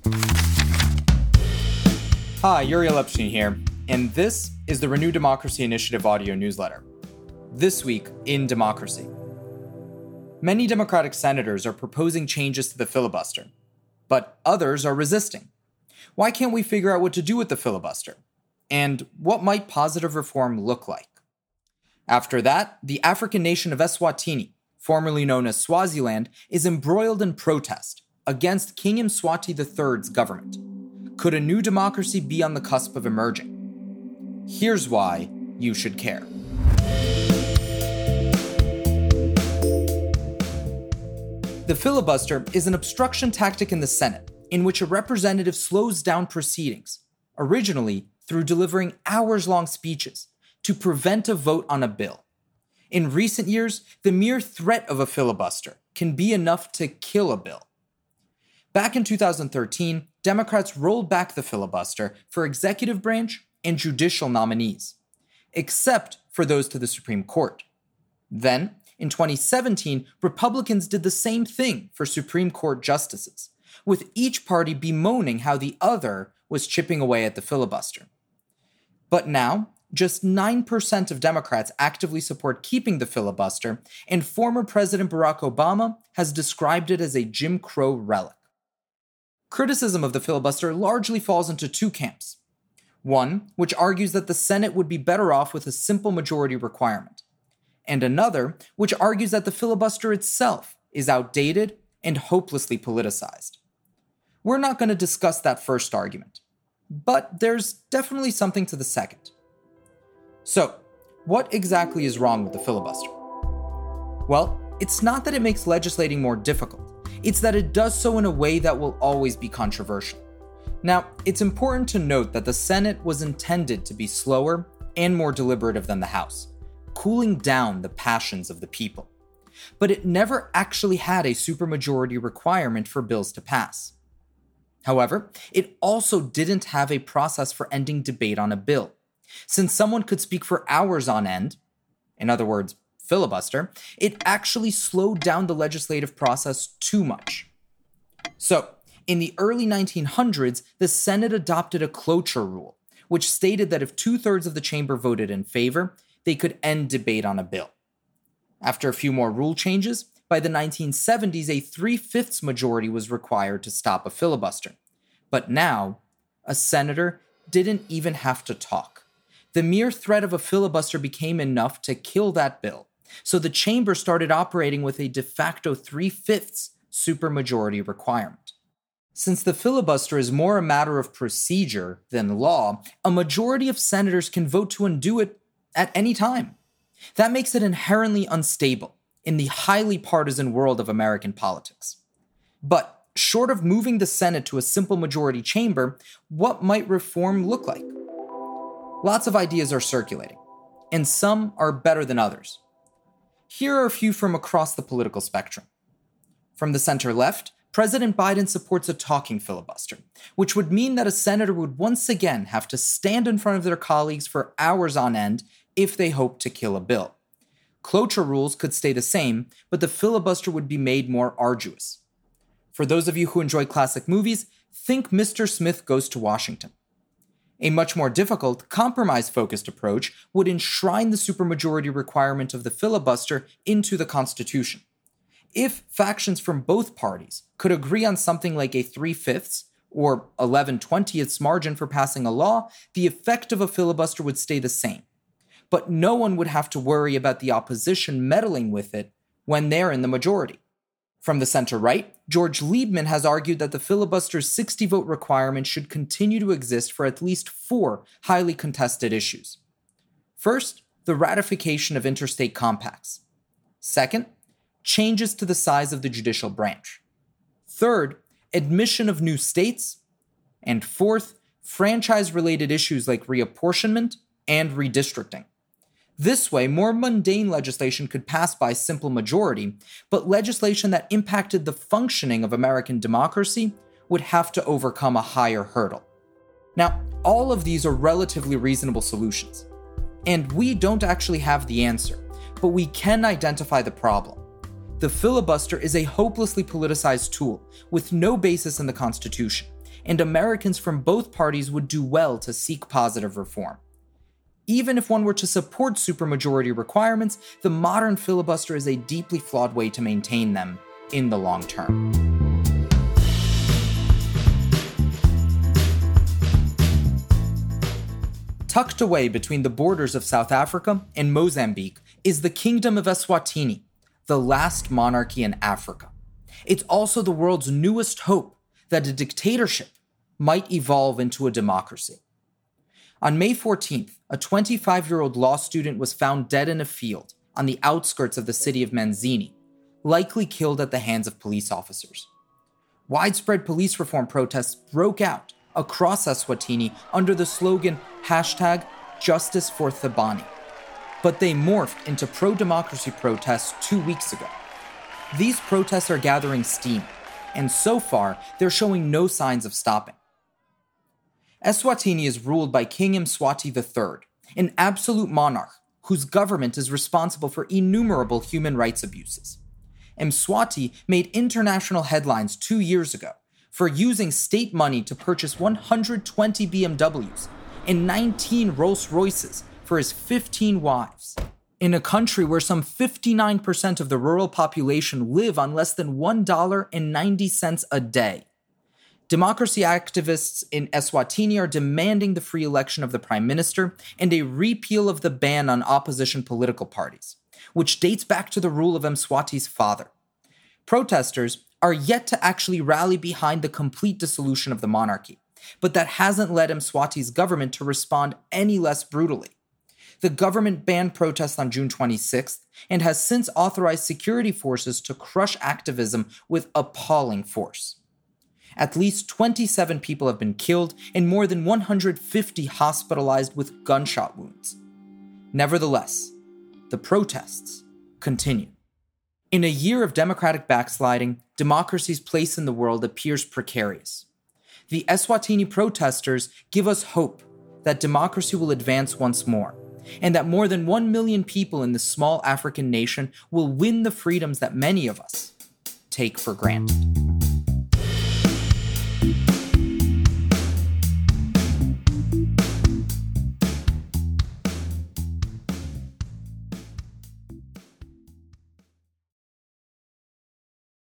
Hi, Uriel Epstein here, and this is the Renew Democracy Initiative audio newsletter. This week in democracy. Many Democratic senators are proposing changes to the filibuster, but others are resisting. Why can't we figure out what to do with the filibuster? And what might positive reform look like? After that, the African nation of Eswatini, formerly known as Swaziland, is embroiled in protest against King Mswati III's government. Could a new democracy be on the cusp of emerging? Here's why you should care. The filibuster is an obstruction tactic in the Senate in which a representative slows down proceedings, originally through delivering hours-long speeches, to prevent a vote on a bill. In recent years, the mere threat of a filibuster can be enough to kill a bill. Back in 2013, Democrats rolled back the filibuster for executive branch and judicial nominees, except for those to the Supreme Court. Then, in 2017, Republicans did the same thing for Supreme Court justices, with each party bemoaning how the other was chipping away at the filibuster. But now, just 9% of Democrats actively support keeping the filibuster, and former President Barack Obama has described it as a Jim Crow relic. Criticism of the filibuster largely falls into two camps. One, which argues that the Senate would be better off with a simple majority requirement, and another, which argues that the filibuster itself is outdated and hopelessly politicized. We're not going to discuss that first argument, but there's definitely something to the second. So, what exactly is wrong with the filibuster? Well, it's not that it makes legislating more difficult. It's that it does so in a way that will always be controversial. Now, it's important to note that the Senate was intended to be slower and more deliberative than the House, cooling down the passions of the people. But it never actually had a supermajority requirement for bills to pass. However, it also didn't have a process for ending debate on a bill. Since someone could speak for hours on end, in other words, filibuster, it actually slowed down the legislative process too much. So, in the early 1900s, the Senate adopted a cloture rule, which stated that if 2/3 of the chamber voted in favor, they could end debate on a bill. After a few more rule changes, by the 1970s, a 3/5 majority was required to stop a filibuster. But now, a senator didn't even have to talk. The mere threat of a filibuster became enough to kill that bill. So the chamber started operating with a de facto 3/5 supermajority requirement. Since the filibuster is more a matter of procedure than law, a majority of senators can vote to undo it at any time. That makes it inherently unstable in the highly partisan world of American politics. But short of moving the Senate to a simple majority chamber, what might reform look like? Lots of ideas are circulating, and some are better than others. Here are a few from across the political spectrum. From the center-left, President Biden supports a talking filibuster, which would mean that a senator would once again have to stand in front of their colleagues for hours on end if they hope to kill a bill. Cloture rules could stay the same, but the filibuster would be made more arduous. For those of you who enjoy classic movies, think Mr. Smith Goes to Washington. A much more difficult, compromise-focused approach would enshrine the supermajority requirement of the filibuster into the Constitution. If factions from both parties could agree on something like a 3/5 or 11/20 margin for passing a law, the effect of a filibuster would stay the same. But no one would have to worry about the opposition meddling with it when they're in the majority. From the center-right, George Liebman has argued that the filibuster's 60-vote requirement should continue to exist for at least 4 highly contested issues. First, the ratification of interstate compacts. Second, changes to the size of the judicial branch. Third, admission of new states. And fourth, franchise-related issues like reapportionment and redistricting. This way, more mundane legislation could pass by simple majority, but legislation that impacted the functioning of American democracy would have to overcome a higher hurdle. Now, all of these are relatively reasonable solutions, and we don't actually have the answer, but we can identify the problem. The filibuster is a hopelessly politicized tool with no basis in the Constitution, and Americans from both parties would do well to seek positive reform. Even if one were to support supermajority requirements, the modern filibuster is a deeply flawed way to maintain them in the long term. Tucked away between the borders of South Africa and Mozambique is the Kingdom of Eswatini, the last monarchy in Africa. It's also the world's newest hope that a dictatorship might evolve into a democracy. On May 14th, a 25-year-old law student was found dead in a field on the outskirts of the city of Manzini, likely killed at the hands of police officers. Widespread police reform protests broke out across Eswatini under the slogan #Justice for Thabani, but they morphed into pro-democracy protests 2 weeks ago. These protests are gathering steam, and so far, they're showing no signs of stopping. Eswatini is ruled by King Mswati III, an absolute monarch whose government is responsible for innumerable human rights abuses. Mswati made international headlines 2 years ago for using state money to purchase 120 BMWs and 19 Rolls-Royces for his 15 wives. In a country where some 59% of the rural population live on less than $1.90 a day. Democracy activists in Eswatini are demanding the free election of the prime minister and a repeal of the ban on opposition political parties, which dates back to the rule of Mswati's father. Protesters are yet to actually rally behind the complete dissolution of the monarchy, but that hasn't led Mswati's government to respond any less brutally. The government banned protests on June 26th and has since authorized security forces to crush activism with appalling force. At least 27 people have been killed and more than 150 hospitalized with gunshot wounds. Nevertheless, the protests continue. In a year of democratic backsliding, democracy's place in the world appears precarious. The Eswatini protesters give us hope that democracy will advance once more, and that more than 1 million people in this small African nation will win the freedoms that many of us take for granted.